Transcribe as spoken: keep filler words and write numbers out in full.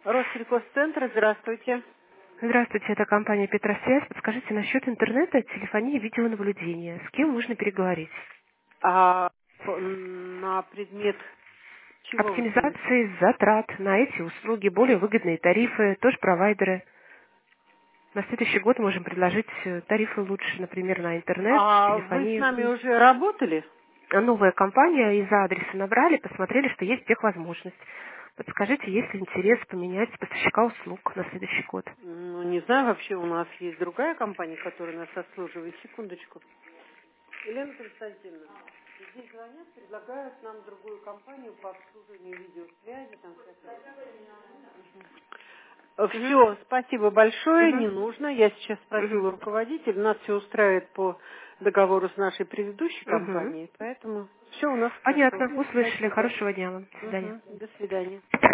Россельхозцентр, здравствуйте. Здравствуйте, это компания Петросвязь. Подскажите насчет интернета, телефонии и видеонаблюдения. С кем можно переговорить? А по- на предмет чего вы звоните? Оптимизации затрат на эти услуги, более выгодные тарифы, тоже провайдеры. На следующий год можем предложить э, тарифы лучше, например, на интернет, А вы с телефонию. нами уже работали? А новая компания из-за адреса набрали, посмотрели, что есть техвозможность. Подскажите, есть ли интерес поменять поставщика услуг на следующий год? Ну, не знаю, вообще у нас есть другая компания, которая нас обслуживает. Секундочку. Елена Константиновна, здесь звонят, предлагают нам другую компанию по обслуживанию видеосвязи. Там все, спасибо большое, Угу. не нужно. Я сейчас Угу. спросила руководителя, нас все устраивает по договору с нашей предыдущей Угу. компанией, поэтому все у нас хорошо. Понятно, услышали. Спасибо. Хорошего дня вам. До свидания. Мгм. До свидания.